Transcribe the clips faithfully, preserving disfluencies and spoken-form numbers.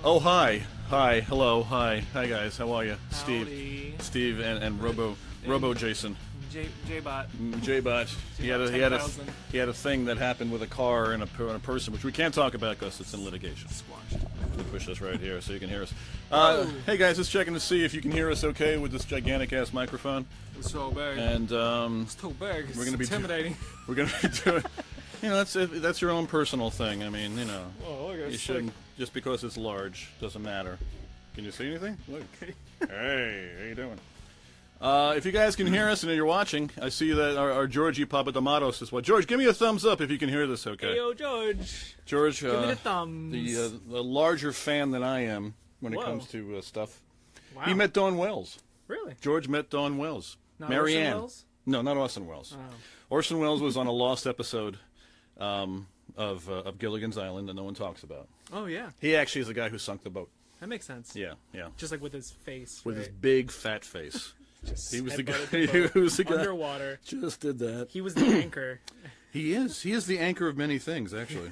Oh, hi. Hi. Hello. Hi. Hi, guys. How are you? Howdy. Steve. Steve and, and Robo Robo Jason. J J-Bot. J-Bot. He had a he had a he had a thing that happened with a car and a, and a person, which we can't talk about because it's in litigation. Squashed. We'll push this right here so you can hear us. Uh, hey guys, just checking to see if you can hear us okay with this gigantic ass microphone. It's so big. And um, it's so big. It's we're gonna be intimidating. Do, we're gonna be doing. You know, that's that's your own personal thing. I mean, you know, oh, look, you shouldn't just because it's large doesn't matter. Can you see anything? Look. Hey, how you doing? Uh, if you guys can hear us and you're watching, I see that our, our Georgie Papadamatos is what. George, give me a thumbs up if you can hear this. Okay. Hey, yo, George. George, uh, give me the thumbs. The, uh, the larger fan than I am when Whoa. it comes to uh, stuff. Wow. He met Dawn Wells. Really? George met Dawn Wells. Not Marianne. Orson Welles? No, not Orson Welles. Oh. Orson Welles was on a lost episode um, of uh, of Gilligan's Island that no one talks about. Oh yeah. He actually is the guy who sunk the boat. That makes sense. Yeah, yeah. Just like with his face. With right? his big fat face. Just he was the guy. the boat, He was the guy. Underwater. Just did that. He was the anchor. He is. He is the anchor of many things, actually.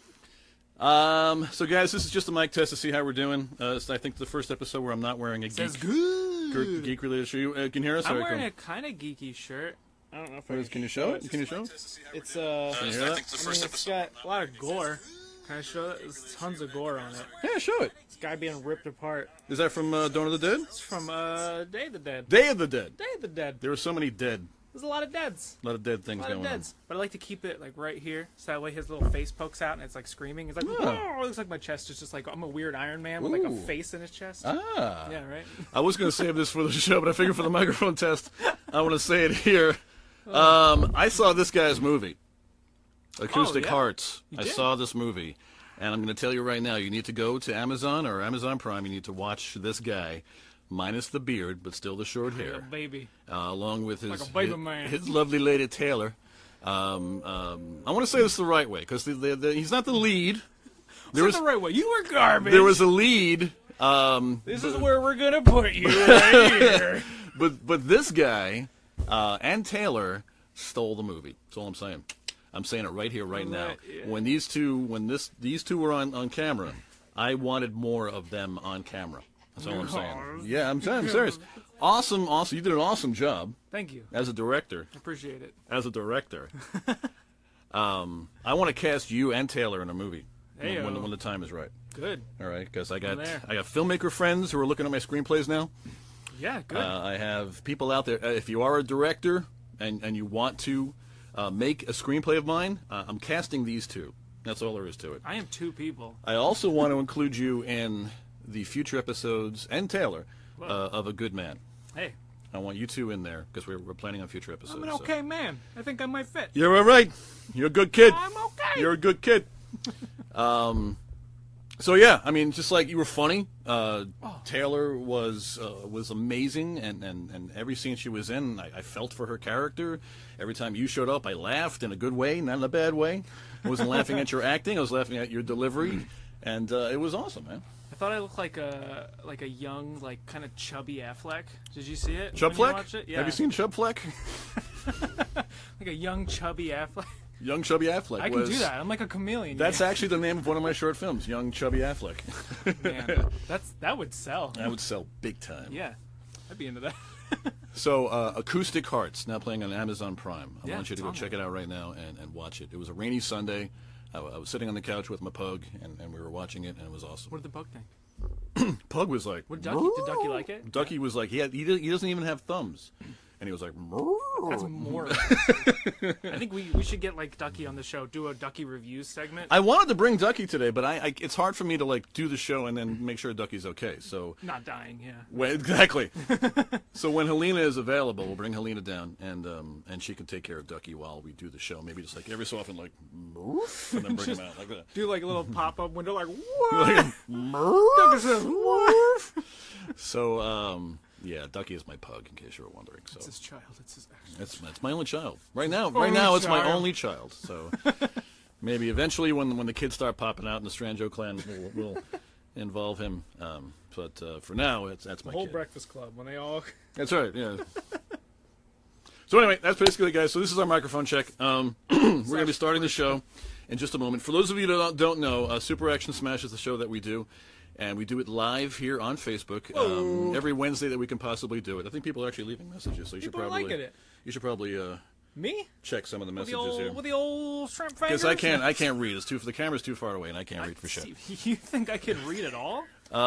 um. So, guys, this is just a mic test to see how we're doing. Uh, it's, I think the first episode where I'm not wearing a Says geek, good. geek related shirt. You uh, can you hear us? I'm Or wearing can, a kind of geeky shirt. I don't know if what I is, can you show it? Can you show it? It's uh. Can you hear that? I mean, it's got a lot of gore. Can I show it? There's tons of gore on it. Yeah, show it. This guy being ripped apart. Is that from uh, Dawn of the Dead? It's from uh, Day of the Dead. Day of the Dead. Day of the Dead. There were so many dead. There's a lot of deads. A lot of dead things A lot going of deads. But I like to keep it like right here, so that way his little face pokes out and it's like screaming. It's like, Yeah. oh, it looks like my chest is just like I'm a weird Iron Man with like a Ooh. face in his chest. on. Ah. Yeah, right. I was going to save this for the show, but I figured for the microphone test, I want to say it here. Um, I saw this guy's movie, Acoustic Oh, yeah? Hearts. You I did? saw this movie, and I'm going to tell you right now, you need to go to Amazon or Amazon Prime. You need to watch this guy, minus the beard, but still the short Little hair, baby. uh, along with his Like a baby his, man. his lovely lady Taylor. Um, um, I want to say this the right way because the, the, the, he's not the lead. There Is was that the right way? You were garbage. there was a lead. Um, This is where we're gonna put you right here. But but this guy uh, and Taylor stole the movie. That's all I'm saying. I'm saying it right here, right now. Right, yeah. When these two, when this these two were on, on camera, I wanted more of them on camera. That's all I'm saying. Yeah, I'm, I'm serious. Awesome, awesome. You did an awesome job Thank you. as a director. I appreciate it. As a director, um, I want to cast you and Taylor in a movie when, Heyo. when, when the time is right. Good. All right, because I got there. I got filmmaker friends who are looking at my screenplays now. Yeah, good. Uh, I have people out there. Uh, if you are a director and, and you want to uh, make a screenplay of mine, uh, I'm casting these two. That's all there is to it. I am two people. I also want to include you in the future episodes, and Taylor, uh, of A Good Man. Hey, I want you two in there because we're, we're planning on future episodes. I'm an so. okay man. I think I might fit. You're all right. You're a good kid. I'm okay. You're a good kid. um, so yeah, I mean, just like you were funny. Uh, Oh. Taylor was uh, was amazing, and, and, and every scene she was in, I, I felt for her character. Every time you showed up, I laughed in a good way, not in a bad way. I wasn't laughing at your acting. I was laughing at your delivery, and uh, it was awesome, man. I thought I looked like a like a young, like kind of chubby Affleck. Did you see it? Chub when you Fleck? watched it? Yeah. Have you seen Chub Fleck? Like a young chubby Affleck. Young Chubby Affleck. I can was, do that. I'm like a chameleon. That's yeah. actually the name of one of my short films, Young Chubby Affleck. Man, that's that would sell. That would sell big time. Yeah, I'd be into that. So, uh, Acoustic Hearts, now playing on Amazon Prime. I Yeah, want you to it's go on check it out right now and, and watch it. It was a rainy Sunday. I, I was sitting on the couch with my pug, and, and we were watching it, and it was awesome. What did the bug think? Pug was like, What did Ducky? Did Ducky like it? Ducky was like, he, had, he, he doesn't even have thumbs. And he was like, That's more. I think we, we should get like Ducky on the show. Do a Ducky reviews segment. I wanted to bring Ducky today, but I, I it's hard for me to like do the show and then make sure Ducky's okay. So Not dying. Yeah. when, exactly. So when Helena is available, we'll bring Helena down, and um and she can take care of Ducky while we do the show. Maybe just like every so often, like, "Moof," and then bring him out like that. Do like a little pop up window, like what? Like, Ducky says, "What?" so um yeah, Ducky is my pug, in case you were wondering. So It's his child. It's his actual. That's that's my only child. Right now, right Only now, it's my child. only child. So maybe eventually, when when the kids start popping out in the Stranjo clan, we'll, we'll involve him. Um, but uh, for now, it's that's my Whole kid. Breakfast Club when they all. That's right. Yeah. So anyway, that's basically it, guys. So this is our microphone check. Um, we're going to be starting the show in just a moment. For those of you that don't- don't know, uh, Super Action Smash is the show that we do. And we do it live here on Facebook um, every Wednesday that we can possibly do it. I think people are actually leaving messages, so you People should are probably liking it. you should probably uh, Me? check some of the With the messages old, here. with the old shrimp fingers? Because I can't I can't read. It's too the camera's too far away, and I can't read for shit. You think I can read it all?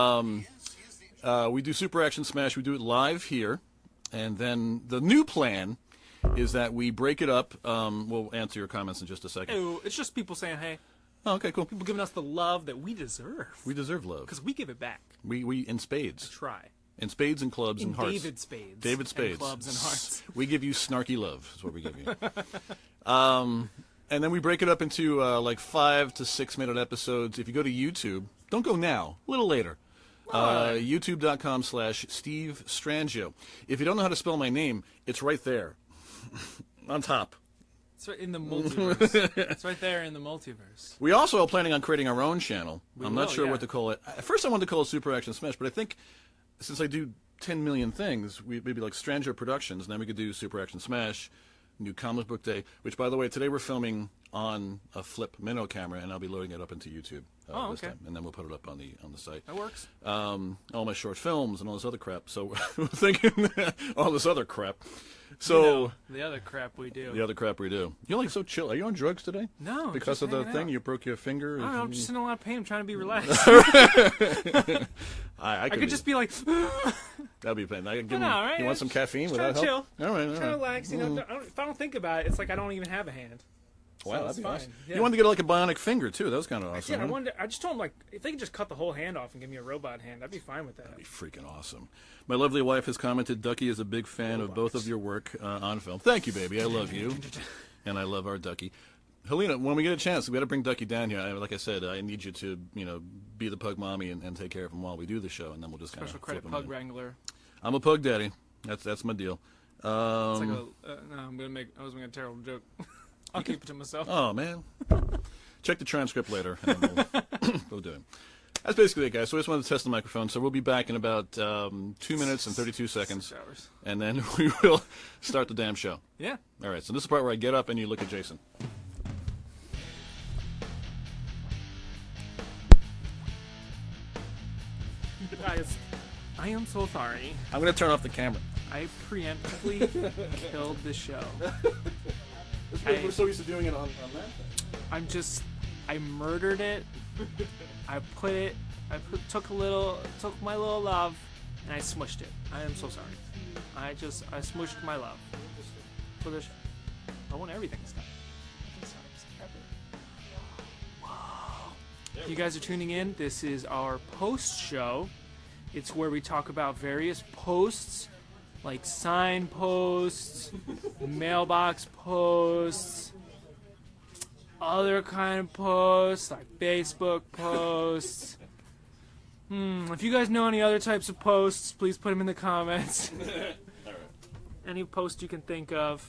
Uh, we do Super Action Smash. We do it live here, and then the new plan is that we break it up. Um, we'll answer your comments in just a second. Ew, it's just people saying, hey, Oh, okay, cool. people giving us the love that we deserve. We deserve love. Because we give it back. We we in spades, Try. in spades and clubs In and hearts. David Spades. David Spades. And clubs and hearts. We give you snarky love. Is what we give you. um, and then we break it up into uh, like five to six minute episodes. If you go to YouTube, don't go now. A little later. Uh, YouTube.com slash Steve Strangio. If you don't know how to spell my name, it's right there, on top. It's right in the multiverse. It's right there in the multiverse. We also are planning on creating our own channel. We I'm not will, sure yeah. what to call it. At first I wanted to call it Super Action Smash, but I think since I do ten million things, we maybe like Stranger Productions, and then we could do Super Action Smash, New Comic Book Day, which, by the way, today we're filming on a flip minnow camera, and I'll be loading it up into YouTube uh, Oh, this okay. time, and then we'll put it up on the on the site. That works. Um, all my short films and all this other crap. So we're thinking all this other crap. So You know, the other crap we do. the other crap we do. You're like so chill. Are you on drugs today? No, Because just of the hanging thing, out. you broke your finger. I don't know, I'm just in a lot of pain. I'm trying to be relaxed. I, I, I could, could just be like, That'd be pain. I could give No, him, right? You want some caffeine? Just Would that trying to help? All right, all trying to right. relax. You know, I don't, if I don't think about it, it's like I don't even have a hand. Wow, So that'd it's be fine. awesome. Yeah. You wanted to get like a bionic finger too. That was kind of awesome. Yeah, I right? wanted. I just told him like if they could just cut the whole hand off and give me a robot hand, I'd be fine with that. That'd be freaking awesome. My lovely wife has commented, Ducky is a big fan of both of your work uh, on film. Thank you, baby. I love you. And I love our Ducky. Helena, when we get a chance, we got to bring Ducky down here. I, like I said, I need you to, you know, be the pug mommy and, and take care of him while we do the show, and then we'll just kind Special of credit flip him pug in. wrangler. I'm a pug daddy. That's that's my deal. It's like Um, a, uh, no, I'm gonna make. I was making a terrible joke. I'll keep it to myself. oh man, check the transcript later. And then we'll, we'll do it. That's basically it, guys. So I just wanted to test the microphone. So we'll be back in about um, two minutes and thirty-two seconds, Six hours. and then we will start the damn show. Yeah. All right. So this is the part where I get up and you look at Jason. Guys, I am so sorry. I'm gonna turn off the camera. I preemptively killed the show. We're, I- we're so used to doing it on, on that thing. I'm just, I murdered it. I put it, I put, took a little, took my little love, and I smushed it. I am so sorry. I just, I smushed my love for the show. I want everything this time. If you guys are tuning in, this is our post show. It's where we talk about various posts, like sign posts, mailbox posts, other kind of posts, like Facebook posts. Hmm, if you guys know any other types of posts, please put them in the comments. Any post you can think of.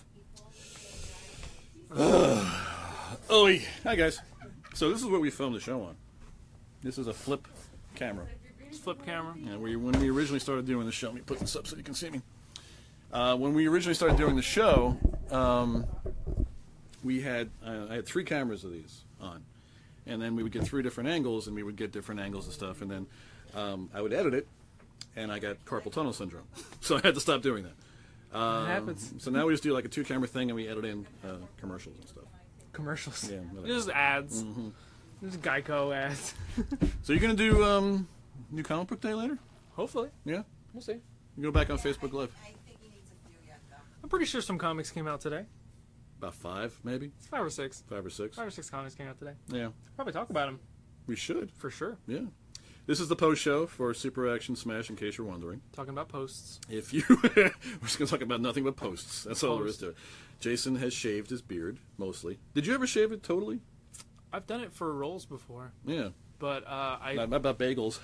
Oh, yeah. Hi guys. So this is what we filmed the show on. This is a flip camera. Just flip camera. Yeah, we, when we originally started doing the show, let me put this up so you can see me. Uh, when we originally started doing the show, um, we had uh, I had three cameras of these on, and then we would get three different angles, and we would get different angles and stuff, and then um, I would edit it, and I got carpal tunnel syndrome, so I had to stop doing that. Um, It happens. So now we just do like a two-camera thing, and we edit in uh, commercials and stuff. Commercials. Yeah, whatever. Just ads. Just Geico ads. So you're gonna do um, New Comic Book Day later? Hopefully. Yeah. We'll see. You go back on Facebook Live. I'm pretty sure some comics came out today. About five, maybe Five or six. five or six. Five or six comics came out today. Yeah, Probably talk about them. we should. For sure. Yeah. This is the post show for Super Action Smash, in case you're wondering. Talking about posts. If you, we're just gonna talk about nothing but posts. That's all there is Posts. to it. Jason has shaved his beard mostly. Did you ever shave it totally? I've done it for roles before, Yeah. but uh, I Not, not about bagels.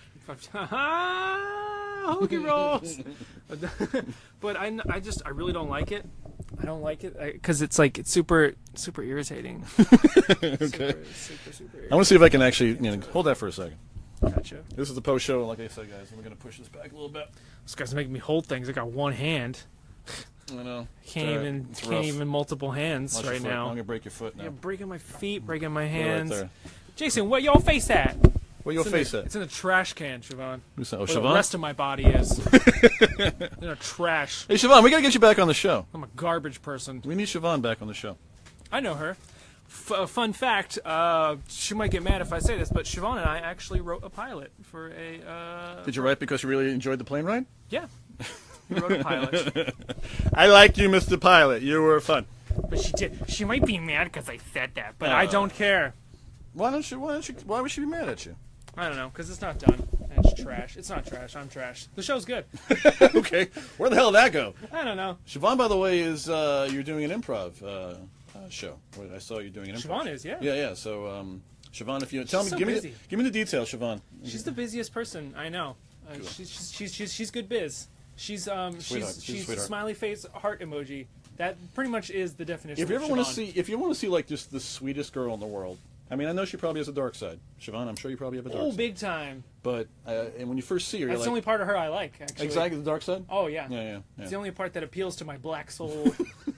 hokey rolls. But I, I just I really don't like it. I don't like it because it's like it's super super irritating. Okay. Super, super, super I want to see if I can actually, you know, hold that for a second. Gotcha. This is the post show, like I said, guys. We're gonna push this back a little bit. This guy's making me hold things. I got one hand. I know. Can't It's, uh, even it's can't rough. even multiple hands Watch your right foot. I'm now. gonna break your foot now. Yeah, breaking my feet, breaking my Go right hands. there. Jason, where your face at? Where your It's in face the, at? It's in a trash can, Siobhan. Who's that? Oh, Where the Siobhan? rest of my body is. In a trash. Hey, Siobhan, we gotta get you back on the show. I'm a garbage person. We need Siobhan back on the show. I know her. F- uh, fun fact, uh, she might get mad if I say this, but Siobhan and I actually wrote a pilot for a... Uh, Did you write because you really enjoyed the plane ride? Yeah. We wrote a pilot. I like you, Mister Pilot. You were fun. But she did. She might be mad because I said that, but I Uh. don't care. Why don't you? Why don't you? Why would she be mad at you? I don't know, because it's not done. And it's trash. It's not trash. I'm trash. The show's good. Okay, where the hell did that go? I don't know. Siobhan, by the way, is uh, you're doing an improv uh, uh, show. I saw you doing an improv. Siobhan is, yeah. Yeah, yeah. So, um, Siobhan, if you tell me, so give me, busy. the, give me the details, Siobhan. She's the busiest person I know. Uh, Cool. she's, she's, she's, she's, she's good biz. She's um Sweetheart. she's She's a she's sweetheart. smiley face heart emoji. That pretty much is the definition. If you of ever want to Siobhan. see, if you want to see like just the sweetest girl in the world, I mean, I know she probably has a dark side. Siobhan, I'm sure you probably have a dark Oh, side. big time. But uh, and when you first see her, That's you're the only like, part of her I like. Actually. exactly the dark side. Oh yeah. Yeah, yeah, yeah. It's the only part that appeals to my black soul.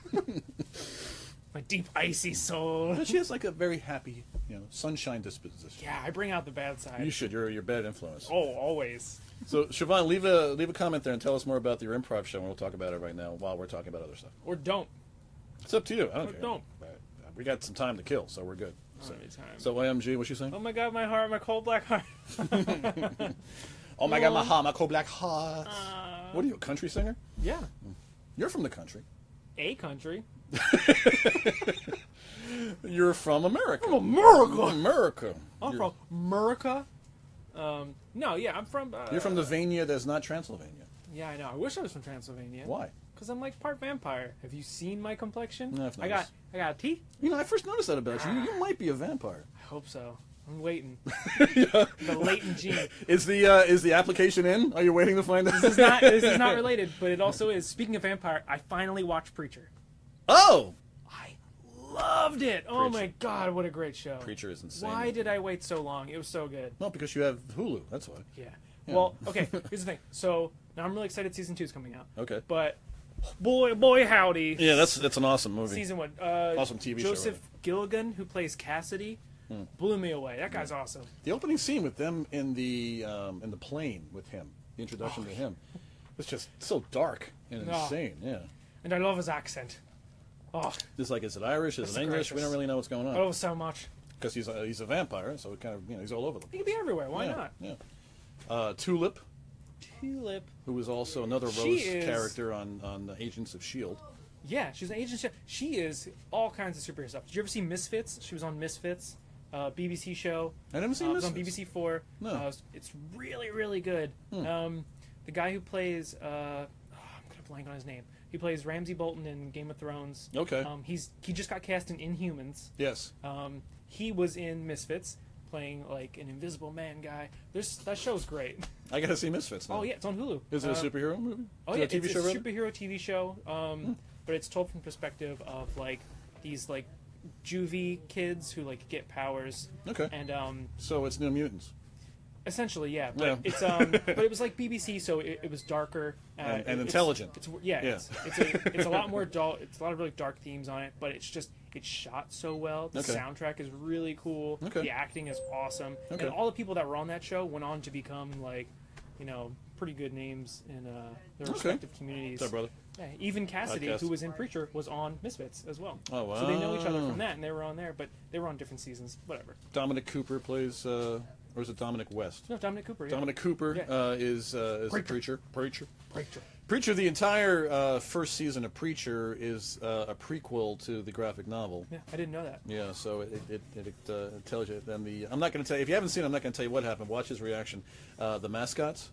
My deep icy soul. But she has like a very happy, you know, sunshine disposition. Yeah, I bring out the bad side. You should. You're your bad influence. Oh, always. So, Siobhan, leave a leave a comment there and tell us more about your improv show, and we'll talk about it right now while we're talking about other stuff. Or don't. It's up to you. I don't Or care. don't. But we got some time to kill, so we're good. Not So, any time. so Y M G, what's she saying? Oh my god, my heart, my cold black heart. Oh my God, my heart, my cold black heart. Uh, What are you, a country singer? yeah. You're from the country. A country. You're from America. From America. America. I'm You're, from America. Um, no, yeah, I'm from. Uh, you're from the Vania that's not Transylvania. Yeah, I know. I wish I was from Transylvania. Why? Because I'm like part vampire. Have you seen my complexion? No, I've I got, noticed. I got teeth. You know, I first noticed that about you. You might be a vampire. I hope so. I'm waiting. The latent gene. Is the uh, is the application in? Are you waiting to find out? This is not. This is not related, but it also is. Speaking of vampire, I finally watched Preacher. Oh, I loved it. Oh Preacher. my god, what a great show. Preacher is insane. Why did I wait so long? It was so good. No, because you have Hulu. That's why. Yeah. Yeah. Well, okay. Here's the thing. So now I'm really excited. Season two is coming out. Okay. But boy, boy, howdy. Yeah, that's that's an awesome movie. Season one. Uh, Awesome T V show, Joseph really. Gilligan, who plays Cassidy, blew me away. That guy's awesome. The opening scene with them in the um, in the plane with him, the introduction to him, was just so dark and Oh. insane. Yeah. And I love his accent. Oh, Just like, is it Irish? Is That's it English? We gracious. don't really know what's going I on love so much. because he's a, he's a vampire, so it kind of you know he's all over the He place. can be everywhere. Why yeah, not? Yeah. Uh, Tulip, Tulip. who was also another She Rose is- character on on the Agents of Shield. Yeah, she's an agent. She is all kinds of superhero stuff. Did you ever see Misfits? She was on Misfits, uh, B B C show. I never seen Uh, it this. was on B B C Four. No. Uh, it's really, really good. Hmm. Um, the guy who plays, uh, oh, I'm gonna blank on his name. He plays Ramsay Bolton in Game of Thrones. Okay. Um, he's he just got cast in Inhumans. Yes. Um, he was in Misfits, playing like an Invisible Man guy. There's that show's great. I gotta see Misfits now. Oh yeah, it's on Hulu. Is it Uh, a superhero movie? Oh Is yeah, it a T V it's show, a rather? superhero T V show, um, but it's told from the perspective of like these like juvie kids who like get powers, Okay. and um, So it's New Mutants. essentially yeah. But Yeah. it's um, but it was like B B C, so it, it was darker uh, And- and it's- intelligent. It's, yeah, Yeah. It's, it's a it's a lot more dull. It's a lot of really dark themes on it, but it's just it's shot so well. The Okay. soundtrack is really cool. Okay. The acting is awesome, Okay. and all the people that were on that show went on to become like, you know, pretty good names in uh, their Okay. respective communities. What's up, brother? Yeah, even Cassidy, Podcast. who was in Preacher, was on Misfits as well. Oh, wow. So they know each other from that, and they were on there, but they were on different seasons. Whatever. Dominic Cooper plays, uh, or is it Dominic West? No, Dominic Cooper. Yeah. Dominic Cooper Yeah. uh, is uh, is a Preacher. preacher. Preacher. Preacher. Preacher. The entire uh, first season of Preacher is uh, a prequel to the graphic novel. Yeah, I didn't know that. Yeah, so it it, it, it, uh, it tells you. And the I'm not going to tell you if you haven't seen it. I'm not going to tell you what happened. Watch his reaction. Uh, the mascots.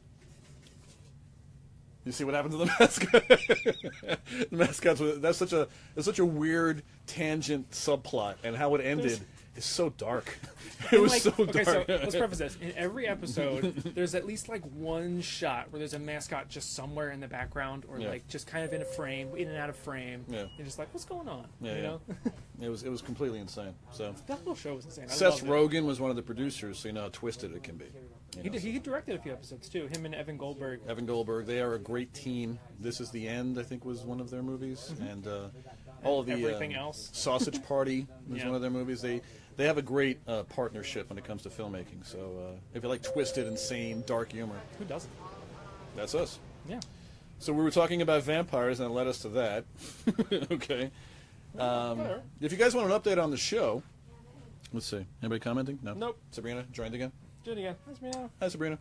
You see what happened to the mascot? The mascots. were- That's such a that's such a weird tangent subplot, and how it ended There's- is so dark. It was Like- so okay, dark. so let's preface this. In every episode, there's at least like one shot where there's a mascot just somewhere in the background, or Yeah. like just kind of in a frame, in and out of frame. Yeah. You're just like, what's going on? Yeah, you yeah. know, It was it was completely insane. So that whole show was insane. I Seth loved it. Rogen was one of the producers, so you know how twisted it can be. You He, know, did, he directed a few episodes too. Him and Evan Goldberg. Evan Goldberg, they are a great team. This is the End, I think, was one of their movies, Mm-hmm. and uh, all of the everything um, else. Sausage Party was Yeah. one of their movies. They they have a great uh, partnership when it comes to filmmaking. So uh, if you like twisted, insane, dark humor, Who doesn't? that's us. Yeah. So we were talking about vampires, and it led us to that. Okay. Um, Whatever. if you guys want an update on the show, let's see. Anybody commenting? No. Nope. Sabrina joined again. Do it again. That's me now. Hi, Sabrina.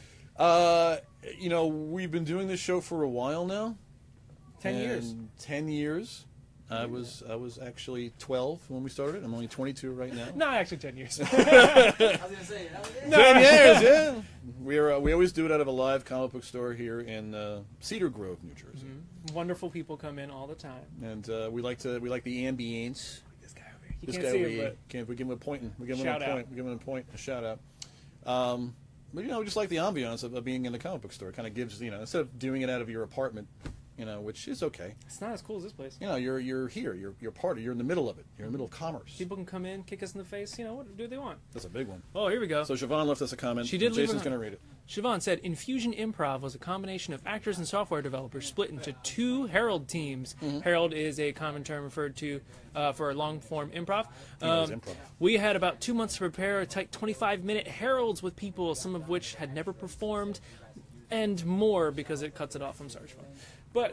Uh, you know, we've been doing this show for a while now. Ten years. And Ten years. I was I was actually twelve when we started. I'm only twenty-two right now. No, actually ten years. I was gonna say, that was it. Ten years, yeah. We're uh, we always do it out of a live comic book store here in uh, Cedar Grove, New Jersey, Wonderful people come in all the time. and uh, we like to we like the ambience. This guy over here. You This can't guy see over him, here, but can't we give him a point? We give him Shout a out. point. We give him a point. A shout out. Um, but you know, we just like the ambiance of, of being in the comic book store. It kind of gives you know instead of doing it out of your apartment, you know, which is okay. it's not as cool as this place. You know, you're you're here. You're you're part of. You're in the middle of it. You're in the middle of commerce. People can come in, kick us in the face. You know, what do they want? That's a big one. Oh, here we go. So Siobhan left us a comment. She did leave Jason's a- going to read it. Siobhan said, Infusion Improv was a combination of actors and software developers split into two Herald teams. Mm-hmm. Herald is a common term referred to uh, for long-form improv. He knows Um, improv. We had about two months to prepare a tight twenty-five minute Heralds with people, some of which had never performed, and more because it cuts it off. I'm sorry, Siobhan. But,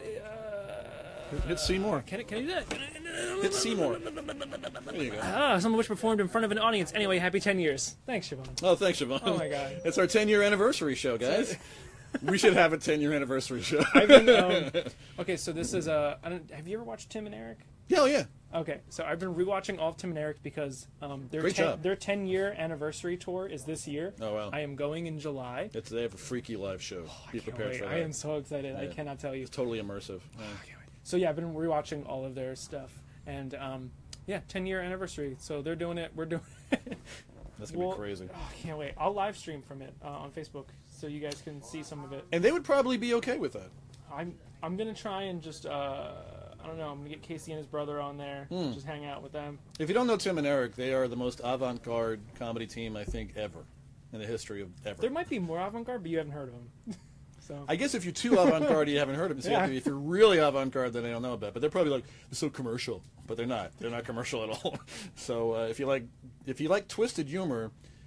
uh, Hit Seymour. can it, can I do that? Hit Seymour. There you go. Ah, some of which performed in front of an audience. Anyway, happy ten years. Thanks, Siobhan. Oh, thanks, Siobhan. Oh, my God. It's our ten-year anniversary show, guys. We should have a ten-year anniversary show. I've been, um, okay, so this is a. I don't, have you ever watched Tim and Eric? Hell yeah. Okay, so I've been rewatching all of Tim and Eric because um, their Great ten, job. their ten year anniversary tour is this year. Oh, wow. I am going in July. It's, they have a freaky live show. Be Can't prepared wait. for that. I am so excited. I Yeah. cannot tell you. It's totally immersive. Yeah. So yeah, I've been rewatching all of their stuff, and um, yeah, ten year anniversary. So they're doing it. We're doing. it. That's going to Well, be crazy. Oh, I can't wait. I'll live stream from it uh, on Facebook so you guys can see some of it. And they would probably be okay with that. I'm I'm gonna try and just uh, I don't know. I'm gonna get Casey and his brother on there. Hmm. Just hang out with them. If you don't know Tim and Eric, they are the most avant-garde comedy team, I think, ever. In the history of ever. There might be more avant-garde, but you haven't heard of them. so I guess if you're too avant-garde, you haven't heard of them. So you have to- Yeah. if you're really avant-garde, then they don't know about it. But they're probably like, they're so commercial. But they're not. They're not commercial at all. So uh, if you like if you like twisted humor,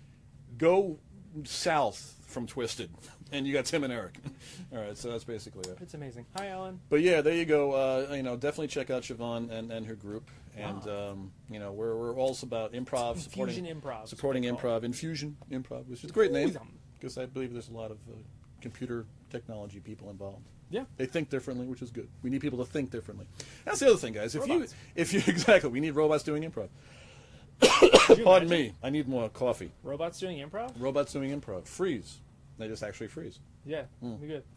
go south from Twisted. And you got Tim and Eric. All right, so that's basically it. it's amazing. Hi, Alan. But yeah, there you go. Uh, you know, definitely check out Siobhan and, and her group. And um, you know, we're we're also about improv, supporting Infusion Improv. is supporting what they call improv, Infusion Improv, which is a great name Infusion. because I believe there's a lot of uh, computer technology people involved. it. Yeah. They think differently, which is good. We need people to think differently. That's the other thing, guys. If Robots. you if you exactly, we need robots doing improv. Could you Pardon imagine me, I need more coffee. Robots doing improv? Robots doing improv, freeze. They just actually freeze. Yeah. Be good.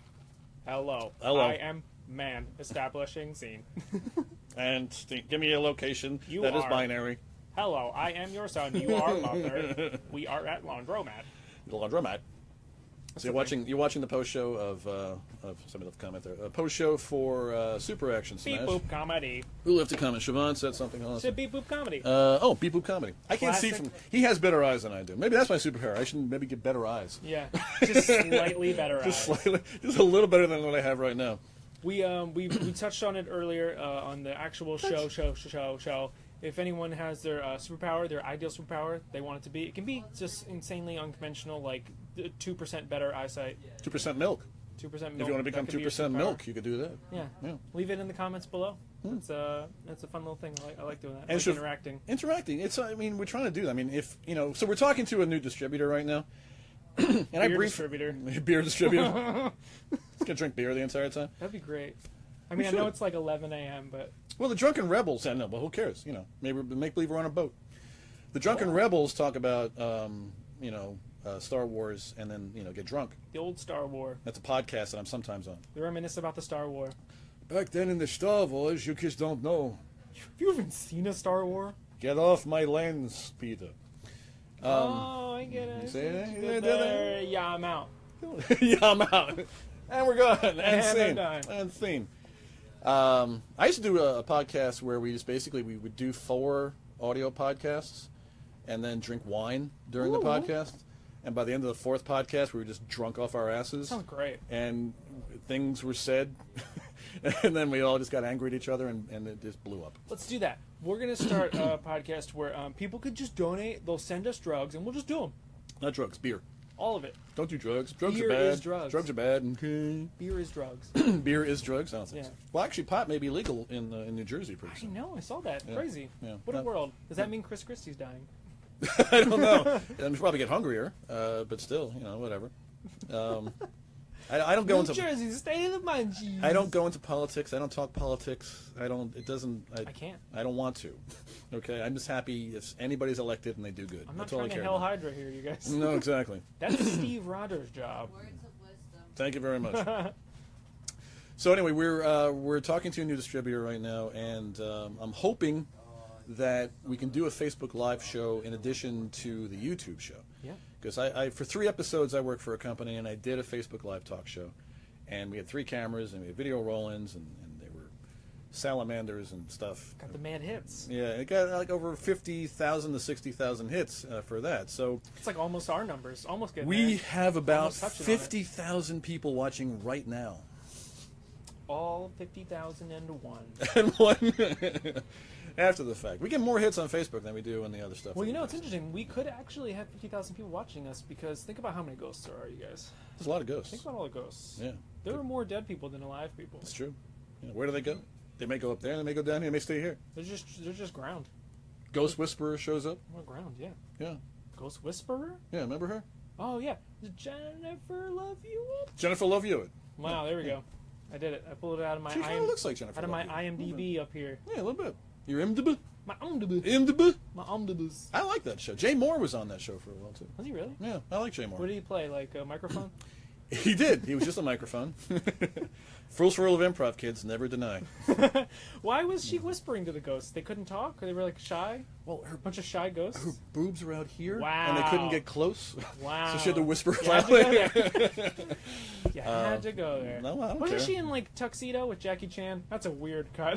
Hello. Hello. I am man establishing scene. And st- give me a location You that is are- binary. Hello. I am your son. You are mother. We are at Laundromat. The laundromat. So you're watching you're watching the post show of uh, of somebody left a comment there. A post show for uh, Super Action Beep Smash. boop comedy. Who left a comment? Siobhan said something It's a awesome. beep boop comedy. Uh, oh, Beep Boop Comedy. I can't see Classic. from. He has better eyes than I do. Maybe that's my superpower. I should maybe get better eyes. yeah. Just slightly better Just eyes. slightly, just a little better than what I have right now. We um we, we touched on it earlier uh, on the actual show show show show show. If anyone has their uh, superpower, their ideal superpower, they want it to be. It can be just insanely unconventional, like two percent better eyesight, Two percent milk. two percent milk. If you want to that become could two be your percent superpower. milk, you could do that. Yeah. Yeah. Leave it in the comments below. It's uh that's a fun little thing. I like, I like doing that. I And like should- interacting. Interacting. It's. I mean, we're trying to do that. I mean, if you know, so we're talking to a new distributor right now, and I Beer brief distributor. beer distributor. He's gonna drink beer the entire time. That'd be great. I mean, I should. know it's like eleven a.m., but Well, the Drunken Rebels. I know, but who cares? You know, maybe make believe we're on a boat. The Drunken Rebels talk about, um, you know, uh, Star Wars, and then you know get drunk. the old Star War. That's a podcast that I'm sometimes on. We reminisce about the Star War. Back then in the Star Wars, you kids don't know. Have you even seen a Star War? Get off my lens, Peter. oh, I get it. see it? You Yeah, did did there. Yeah, I'm out. Yeah, I'm out. And we're gone. And, And scene. they're done. And scene. Um, I used to do a, a podcast where we just basically we would do four audio podcasts and then drink wine during the Ooh. podcast. And by the end of the fourth podcast, we were just drunk off our asses. Sounds great. And things were said and then we all just got angry at each other, and, and it just blew up. Let's do that. We're gonna start a podcast where um, people could just donate. They'll send us drugs, and we'll just do them. Not drugs, beer. All of it. Don't do drugs. Drugs Beer are bad. is drugs. Drugs are bad. Okay. Beer is drugs. Beer is drugs. I don't think Yeah. so. Well, actually, pot may be legal in uh, in New Jersey pretty I soon. know. I saw that. Yeah. Crazy. Yeah. What a Uh, world. Does that mean Chris Christie's dying? I don't know. I'm probably get hungrier, uh, but still, you know, whatever. Um, I, I don't go New into. Jersey, the state of the munchies. I don't go into politics. I don't talk politics. I don't. It doesn't. I, I can't. I don't want to. Okay. I'm just happy if anybody's elected and they do good. I'm not That's all I trying to care Hell about. Hydra here, you guys. No, exactly. That's Steve Rogers' job. Words of wisdom. Thank you very much. So anyway, we're uh, we're talking to a new distributor right now, and um, I'm hoping that we can do a Facebook Live show in addition to the YouTube show. Yeah. Because I, I, for three episodes, I worked for a company, and I did a Facebook Live talk show, and we had three cameras, and we had video roll-ins, and, and they were salamanders and stuff. Got the mad hits. Yeah, it got like over fifty thousand to sixty thousand hits uh, for that. So It's like almost our numbers. Almost getting we there. have about Almost touching on it. fifty thousand people watching right now. All fifty thousand and one. And one after the fact. We get more hits on Facebook than we do on the other stuff. Well, that you we know, it's post. interesting. We could actually have fifty thousand people watching us because think about how many ghosts there are, you guys. There's a lot of ghosts. Think about all the ghosts. Yeah, There are more dead people than alive people. that's true. Yeah, where do they go? They may go up there, they may go down here, they may stay here. They're just they're just ground. Ghost Whisperer shows up. More ground, yeah. Yeah, Ghost Whisperer? yeah. Remember her? Oh yeah. Did Jennifer love you up? Jennifer Love Hewitt. Wow, there we go. I did it. I pulled it out of my She kind I of M- looks like Jennifer. out of Love my Hewitt. IMDb up here. Yeah, a little bit. Your I M D B. My IMDb. I M D B. My IMDb. I like that show. Jay Moore was on that show for a while too. Was he really? Yeah, I like Jay Moore. What did he play? Like a microphone? He did. He was just a microphone. Rules for rule of improv, kids. Never deny. Why was she whispering to the ghosts? They couldn't talk? They were like shy? Well, her A bunch of shy ghosts? her boobs were out here, Wow. and they couldn't get close. Wow. So she had to whisper You had to go loudly. there. You had to go there. no, I don't Wasn't care. she in like tuxedo with Jackie Chan? That's a weird cut.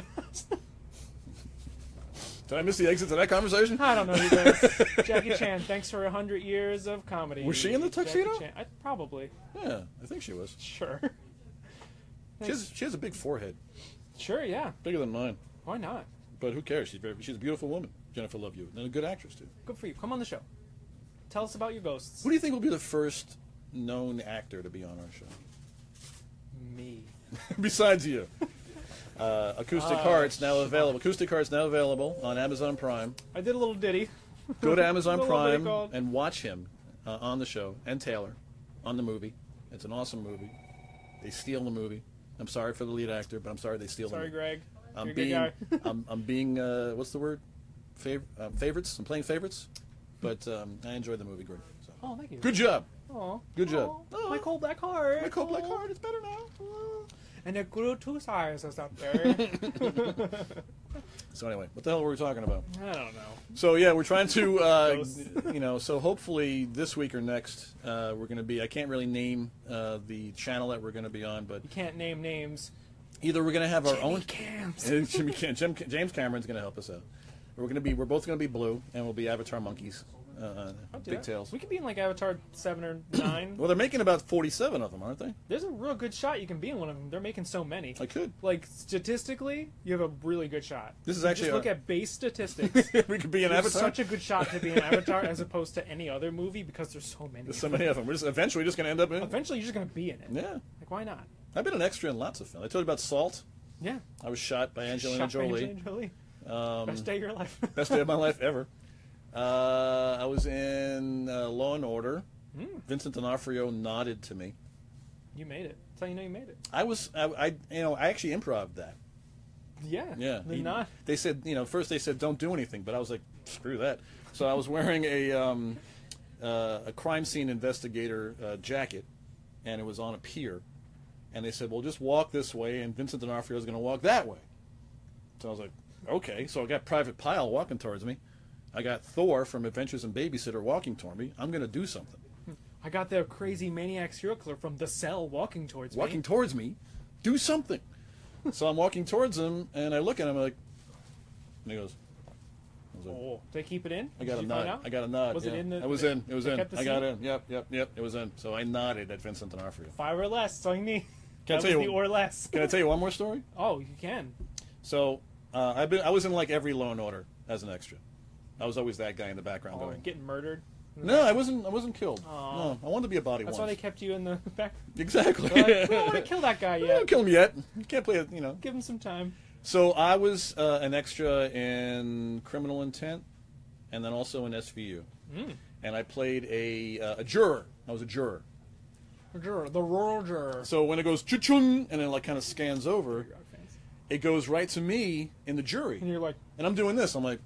Did I miss the exit to that conversation? I don't know you guys. Jackie Chan, thanks for a hundred years of comedy. Was she in the Jackie tuxedo? Chan. I, probably. Yeah, I think she was. Sure. She has, she has a big forehead, Sure, yeah. bigger than mine. Why not? But who cares? She's very, she's a beautiful woman, Jennifer Love Hewitt, and a good actress too. Good for you. Come on the show. Tell us about your ghosts. Who do you think will be the first known actor to be on our show? Me. Besides you. Uh, Acoustic Uh, Hearts now available. Acoustic Hearts now available on Amazon Prime. I did a little ditty. Go to Amazon Little bitty Prime called- and watch him uh, on the show, and Taylor on the movie. It's an awesome movie. They steal the movie. I'm sorry for the lead actor, but I'm sorry they steal Sorry, the movie. Greg. I'm You're a being, good guy. I'm, I'm being, uh, what's the word? Fav- um, favorites. I'm playing favorites, but um, I enjoyed the movie great. So. Oh, thank you. Good job. Aw. Good job. Aw, my cold black heart. My cold black Aw. heart is better now. Aw. And it grew two sizes up there. So anyway, what the hell were we talking about? I don't know. So yeah, we're trying to, uh, Ghosts. you know, so hopefully this week or next, uh, we're going to be. I can't really name uh, the channel that we're going to be on, but You can't name names. either we're going to have our own. Cams. Uh, Jimmy Cam, Jim, James Cameron's going to help us out. We're going to be. We're both going to be blue, and we'll be Avatar monkeys, uh, I'll do big that. tails. We could be in like Avatar seven or nine. Well, they're making about forty-seven of them, aren't they? There's a real good shot you can be in one of them. They're making so many. I could. Like statistically, you have a really good shot. This is You actually just look our- at base statistics. we could be an There's Avatar. such a good shot to be an Avatar as opposed to any other movie because there's so many. There's so many of them. We're just eventually just going to end up in. Eventually, you're just gonna be in it. Yeah, Like, why not? I've been an extra in lots of films. I told you about Salt. Yeah. I was shot by Angelina Shot by Jolie. Angelina Jolie. Um, Best day of your life. Best day of my life ever. Uh, I was in uh, Law and Order. Mm, Vincent D'Onofrio nodded to me. you made it. That's how you know you made it. I was, I, I you know, I actually improv that. Yeah. Yeah. The he- nod. They said, you know, first they said don't do anything, but I was like, screw that. So I was wearing a um, uh, a crime scene investigator uh, jacket, and it was on a pier, and they said, well, just walk this way, and Vincent D'Onofrio is going to walk that way. So I was like, okay. So I got Private Pile walking towards me. I got Thor from Adventures in Babysitter walking toward me. I'm going to do something. I got the crazy maniac serial killer from The Cell walking towards Walking me. towards me, do something. So I'm walking towards him, and I look at him like, and he goes, I was like, Oh, did they keep it in? I got Did a you nod. find out? I got a nod. Was yeah. it in the? It was in. It was they in. kept the I got scene? in. Yep, yep, yep. It was in. So I nodded at Vincent D'Onofrio. Five or less. That's all you need. Can I That tell was you? the or less. Can I tell you one more story? Oh, you can. So uh, I've been I was in like every Law and Order as an extra. I was always that guy in the background Oh, going. getting murdered. No, I wasn't. I wasn't killed. Aw. No, I wanted to be a body That's once. why they kept you in the back. Exactly. They're like, we don't want to kill that guy We yet. don't kill him yet. You can't play it. You know. Give him some time. So I was uh, an extra in Criminal Intent, and then also in S V U, Mm. and I played a uh, a juror. I was a juror. Juror, the rural juror. So when it goes chun and it like kind of scans over, it goes right to me in the jury, And you're like and I'm doing this. I'm like,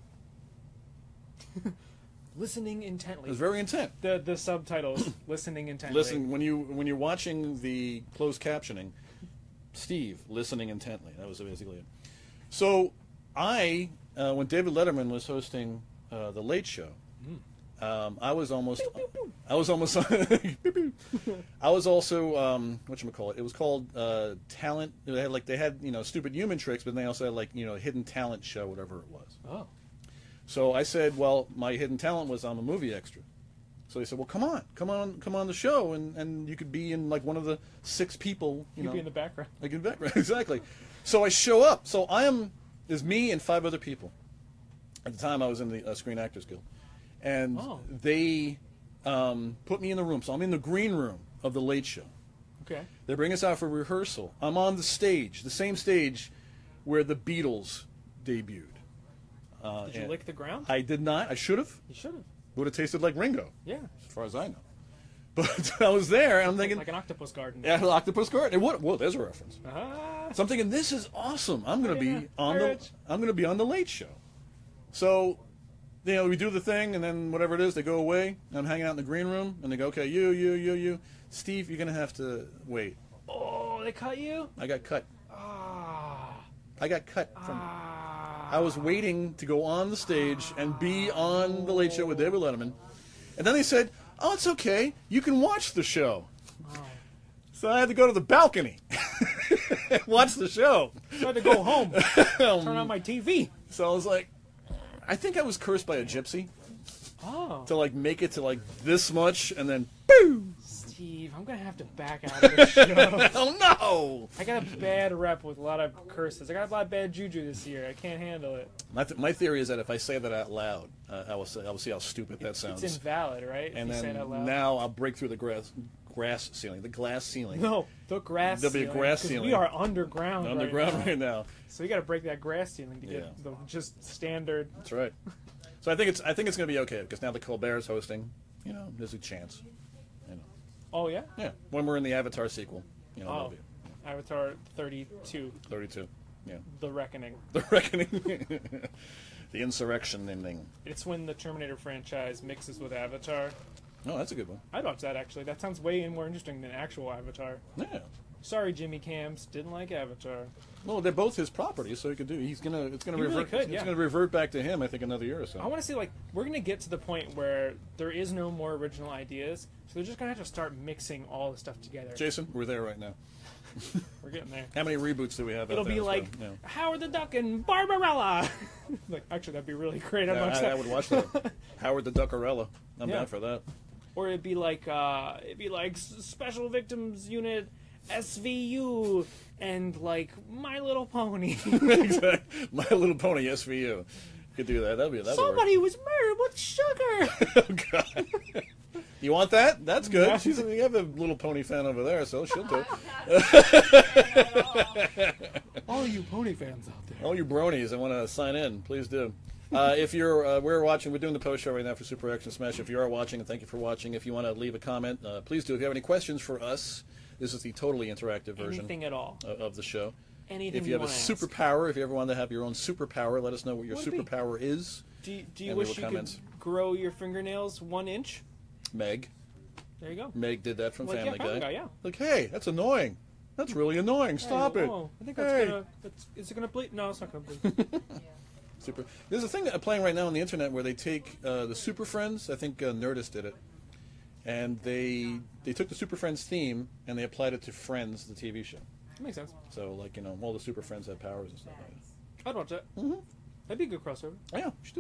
listening it intently. was very intent. The the subtitles, listening intently. Listen, when you when you're watching the closed captioning, Steve listening intently. That was basically it. So I, uh, when David Letterman was hosting uh, the Late Show, um, I was almost, I was almost, I was also um, what you call it? It was called uh, talent. They had like they had you know stupid human tricks, but they also had like you know hidden talent show, whatever it was. Oh. So I said, well, my hidden talent was I'm a movie extra. So they said, well, come on, come on, come on the show, and, and you could be in like one of the six people. You You'd know, be in the background. like in the background, exactly. So I show up. So I am there's me and five other people. At the time, I was in the uh, Screen Actors Guild, and Oh. they um, put me in the room. So I'm in the green room of the Late Show. Okay. They bring us out for rehearsal. I'm on the stage, the same stage where the Beatles debuted. Uh, Did you and lick the ground? I did not. I should have. You should have. Would have tasted like Ringo, Yeah. as far as I know. But I was there, and I'm thinking, Like an octopus garden. yeah, Octopus Garden. It would. Well, there's a reference. Ah. So I'm thinking, this is awesome. I'm going to Yeah, be on the. Rich. I'm going to be on the Late Show. So, you know, we do the thing, and then whatever it is, they go away. I'm hanging out in the green room, and they go, okay, you, you, you, you, Steve, you're going to have to wait. Oh, they cut you? I got cut. Ah. I got cut from. Ah. I was waiting to go on the stage and be on the Late Show with David Letterman, and then they said, "Oh, it's okay. You can watch the show." Oh. So I had to go to the balcony, and watch the show. I had to go home. Turn on my T V. So I was like, I think I was cursed by a gypsy Oh. to like make it to like this much, and then boom. Steve, I'm going to have to back out of this show. Oh no! I got a bad rep with a lot of curses. I got a lot of bad juju this year. I can't handle it. My, th- my theory is that if I say that out loud, uh, I will say, I will see how stupid that sounds. It's invalid, right? and if you then say it out loud. now I'll break through the grass grass ceiling, the glass ceiling. No, the grass There'll be a ceiling, grass 'cause ceiling. We are underground Underground right right now. now. So you got to break that grass ceiling to get Yeah. the just standard. That's right. So I think it's I think it's going to be okay because now the Colbert's hosting. You know, there's a chance. You know, Oh, yeah? yeah. When we're in the Avatar sequel, you know, Oh. that'll be Avatar thirty-two, thirty-two. Yeah, The Reckoning. the reckoning, the insurrection ending. It's when the Terminator franchise mixes with Avatar. Oh, that's a good one. I'd watch that, actually. That sounds way more interesting than actual Avatar. Yeah. Sorry, Jimmy Cams. Didn't like Avatar. Well, they're both his properties, so he could do. He's gonna. It's gonna He really revert. could, it's yeah. gonna revert back to him. I think another year or so. I want to see, like, we're going to get to the point where there is no more original ideas, so they're just going to have to start mixing all the stuff together. Jason, we're there right now. We're getting there. How many reboots do we have? It'll out there? be So, like yeah. Howard the Duck and Barbarella. Like, actually, that'd be really great. I'd Yeah, watch I, that. I would watch that. Howard the Duckarella. I'm Yeah. down for that. Or it'd be like, uh, it'd be like S- Special Victims Unit S V U and like My Little Pony. Exactly. My Little Pony S V U. Could do that. That'd be that. Somebody was murdered with sugar. Oh God. You want that? That's good. She's you have a Little Pony fan over there, so she'll do it. All you pony fans out there. All you bronies that want to sign in, please do. Uh, if you're, uh, we're watching, we're doing the post show right now for Super Action Smash. If you are watching, and thank you for watching. If you want to leave a comment, uh, please do. If you have any questions for us, this is the totally interactive version Anything at all. of, of the show. Anything If you have a wanna ask. superpower, if you ever want to have your own superpower, let us know what your What would it be? superpower is. Do you, do you And we wish will you comment. could grow your fingernails one inch? Meg, There you go. Meg did that from Like, yeah, Family Family Guy. Guy, yeah. Like, hey, that's annoying. That's really annoying. Stop Hey, it. whoa, I think that's Hey. gonna. That's, is it gonna bleed? No, it's not gonna bleed. Super. There's a thing that playing right now on the internet where they take uh, the Super Friends. I think uh, Nerdist did it, and they they took the Super Friends theme and they applied it to Friends, the T V show. That makes sense. So like you know, all the Super Friends have powers and stuff like that. I'd watch that. Mm-hmm. That'd be a good crossover. Oh, yeah, we should do that.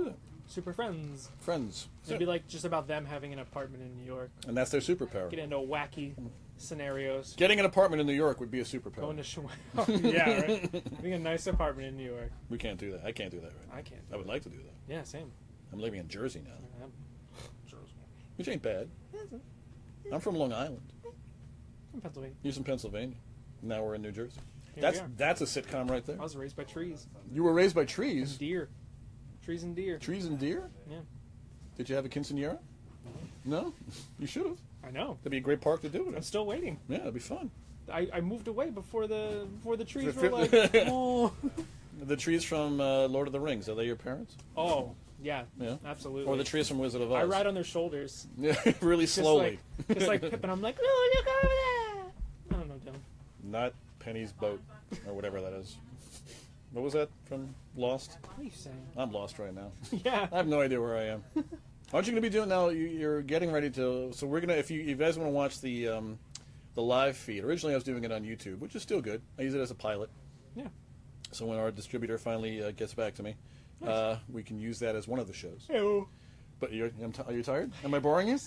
Super friends. Friends. It'd be like just about them having an apartment in New York. And that's their superpower. Get into wacky scenarios. Getting an apartment in New York would be a superpower. Going to Sh- oh, yeah, right. Having a nice apartment in New York. We can't do that. I can't do that right now. I can't. I would like to do that. Yeah, same. I'm living in Jersey now, I'm which ain't bad. I'm from Long Island. from Pennsylvania. You're from Pennsylvania. Now we're in New Jersey. Here That's we are. that's a sitcom right there. I was raised by trees. You were raised by trees. Deer. Trees and deer. Trees and deer? Yeah. Did you have a quinceanera? No? You should have. I know. That'd be a great park to do it I'm in. still waiting. Yeah, it'd be fun. I, I moved away before the before the trees The were fif- like, oh. The trees from uh, Lord of the Rings, are they your parents? Oh, yeah, Yeah. absolutely. Or the trees from Wizard of Oz? I ride on their shoulders. Yeah, really Just slowly. like, just like Pippin. I'm like, no, look over there. I don't know, Dylan. Not Penny's boat, or whatever that is. What was that from Lost? What are you saying? I'm lost right now. Yeah. I have no idea where I am. Aren't you going to be doing now? You, you're getting ready to. So we're gonna. If you, you guys want to watch the um, the live feed. Originally, I was doing it on YouTube, which is still good. I use it as a pilot. Yeah. So when our distributor finally uh, gets back to me, uh, we can use that as one of the shows. Ew. But you're, I'm t- are you tired? Am I boring you?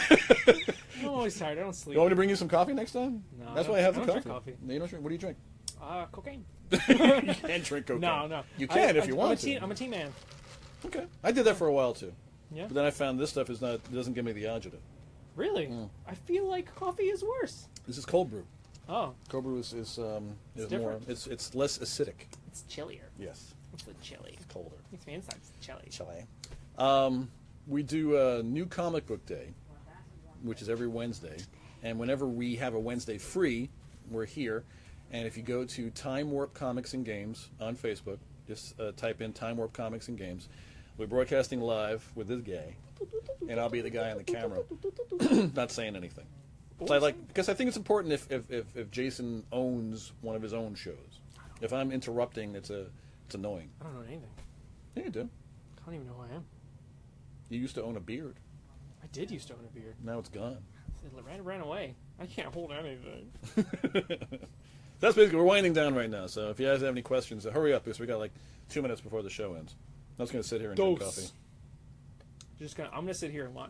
I'm always tired. I don't sleep. You want me to bring you some coffee next time? No, That's I why I don't- have the I don't coffee. drink coffee. No, you don't drink. What do you drink? Uh, cocaine. You can't drink cocaine. No, no. You can I, if I, you I'm want a to. teen, I'm a teen man. Okay. I did that for a while too. Yeah. But then I found this stuff is not doesn't give me the agita. Really? Mm. I feel like coffee is worse. This is cold brew. Oh, Cold brew is, is um is It's more different? it's it's less acidic. it's chillier. Yes. It's the chili. It's colder. Makes me inside chilly. Chile. Um, we do a new comic book day, which is every Wednesday, and whenever we have a Wednesday free, we're here. And if you go to Time Warp Comics and Games on Facebook, just uh, type in Time Warp Comics and Games. We're broadcasting live with this guy, and I'll be the guy on the camera, not saying anything. So I like because I think it's important if, if, if, if Jason owns one of his own shows. If I'm interrupting, it's a it's annoying. I don't know anything. Yeah, you do. I don't even know who I am. You used to own a beard. I did used to own a beard. Now it's gone. It ran, ran away. I can't hold anything. That's basically, we're winding down right now, so if you guys have any questions, uh, hurry up, because we got like two minutes before the show ends. I'm just going to sit here and drink Dose. coffee. Just gonna. I'm gonna sit here and watch.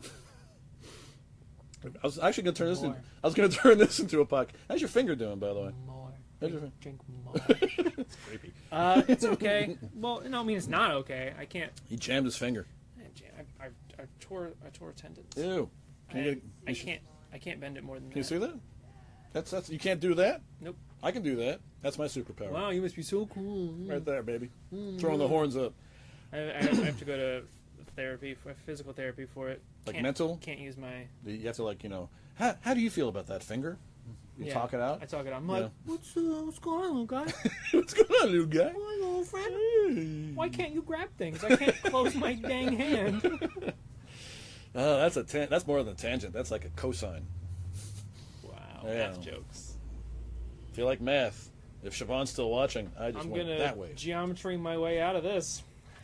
I was actually going to turn this in, More. I was going to turn this into a podcast. How's your finger doing, by the way? More. How's your Drink, finger? drink more. It's creepy. uh, it's okay. Well, no, I mean it's not okay. I can't. He jammed his finger. I, I, I tore. I tore tendons. Ew. Can I, you, get- I you should- can't. I can't bend it more than Can you that. see that? That's, that's, you can't do that? Nope. I can do that. That's my superpower. Wow, you must be so cool. Right there, baby. Throwing the horns up. I, I, have, I have to go to therapy for physical therapy for it. Like Can't- mental? Can't use my. You have to, like, you know, how, how do you feel about that finger? You yeah, talk it out? I talk it out. I'm like, Yeah. what's uh, what's going on, little guy? What's going on, little guy? Hi, little friend. Why can't you grab things? I can't close my dang hand. Oh, that's a tan- that's more than a tangent. That's like a cosine. Wow, Yeah. math jokes. If you like math, if Siobhan's still watching, I just I'm went gonna that way. geometry my way out of this.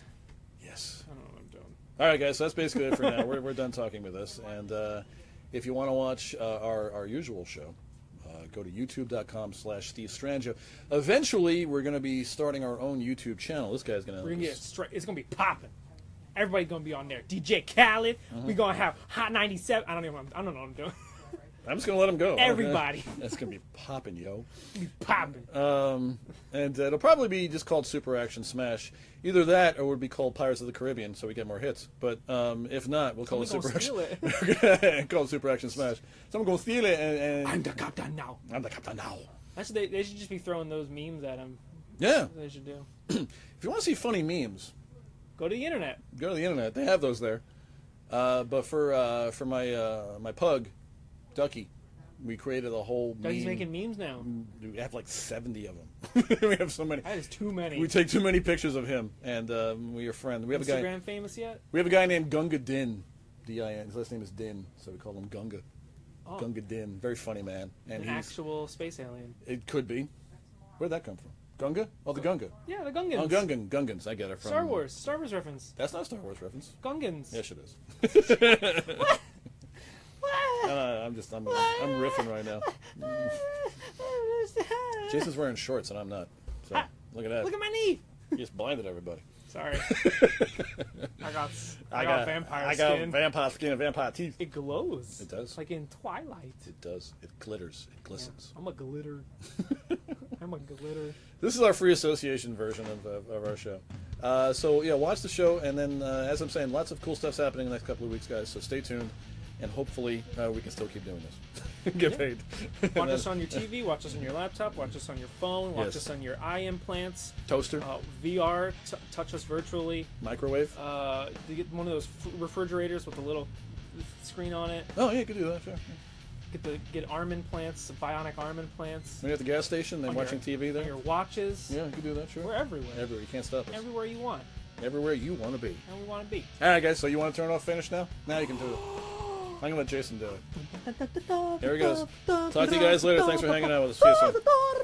Yes. I don't know what I'm doing. All right, guys. So that's basically it for now. We're we're done talking with this, and uh, if you want to watch uh, our our usual show, uh, go to youtube dot com slash Steve Strangio. Eventually, we're going to be starting our own YouTube channel. This guy's going to. We're gonna get straight. It's gonna be popping. Everybody's gonna be on there. D J Khaled. Uh-huh. We're gonna have Hot ninety-seven. I don't even. I don't know what I'm doing. I'm just going to let him go. Everybody. That's going to be popping, yo. be popping. Um, and uh, it'll probably be just called Super Action Smash. Either that, or it would be called Pirates of the Caribbean, so we get more hits. But um, if not, we'll call Someone it Super gonna Action. steal call it Super Action Smash. Someone gonna steal it, and, and I'm the captain now. I'm the captain now. Actually, they, they should just be throwing those memes at him. Yeah. They should do. If you want to see funny memes, Go to the internet. go to the internet. They have those there. Uh, but for uh, for my uh, my pug, Ducky, we created a whole. Dougie's meme. making memes now. We have like seventy of them. we have so many. That is too many. We take too many pictures of him, and um, we're friends. We have a guy. Instagram famous yet? We have a guy named Gunga Din, D I N. His last name is Din, so we call him Gunga. Oh, Gunga Din, very funny man, and an he's. actual space alien. It could be. Where'd that come from? Gunga? Oh, the Gunga. Yeah, the Gungans. Oh, Gungan, Gungans. I get it from Star Wars. Star Wars reference. That's not a Star Wars reference. Gungans. Yes, it is. Uh, I'm just, I'm, I'm riffing right now. Jason's wearing shorts and I'm not. So look at that. Look at my knee. You just blinded everybody. Sorry. I got I, I got, got vampire I got skin. vampire skin and vampire teeth. It glows. It does. Like in Twilight. It does. It glitters. It Yeah, glistens. I'm a glitter. I'm a glitter. This is our free association version of, of, of our show. Uh, so yeah, watch the show, and then uh, as I'm saying, lots of cool stuff's happening in the next couple of weeks, guys. So stay tuned, and hopefully uh, we can still keep doing this. Get Yeah. paid. Watch And us then- on your T V. Watch us on your laptop. Watch us on your phone. Watch Yes. us on your eye implants. Toaster, Uh, V R. T- touch us virtually. microwave. Uh, you get one of those f- refrigerators with a little screen on it. Oh yeah, you could do that. Sure. Get the get arm implants, bionic arm implants. When you're at the gas station, then On watching your- T V On there. your watches. Yeah, you can do that. Sure. We're everywhere. Everywhere. You can't stop us. Everywhere you want. Everywhere you want to be. And we want to be. All right, guys. So you want to turn off finish now? Now you can do it. I'm gonna let Jason do it. Here he goes. Talk to you guys later. Thanks for hanging out with us. See you soon.